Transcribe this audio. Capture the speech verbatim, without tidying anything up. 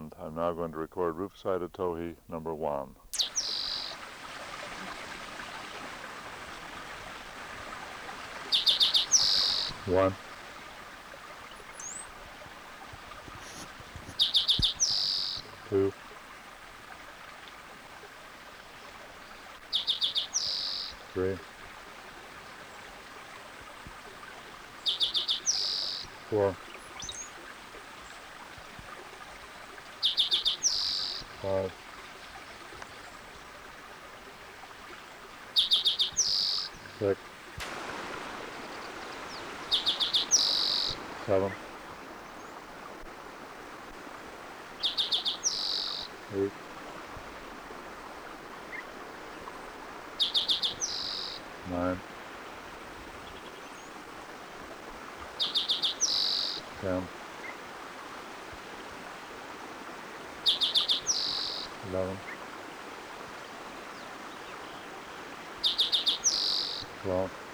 and I'm now going to record roof-sided towhee number one. One. Two. Three. Four. Five. Six. Seven. Eight. Nine. Ten. Eleven. Twelve.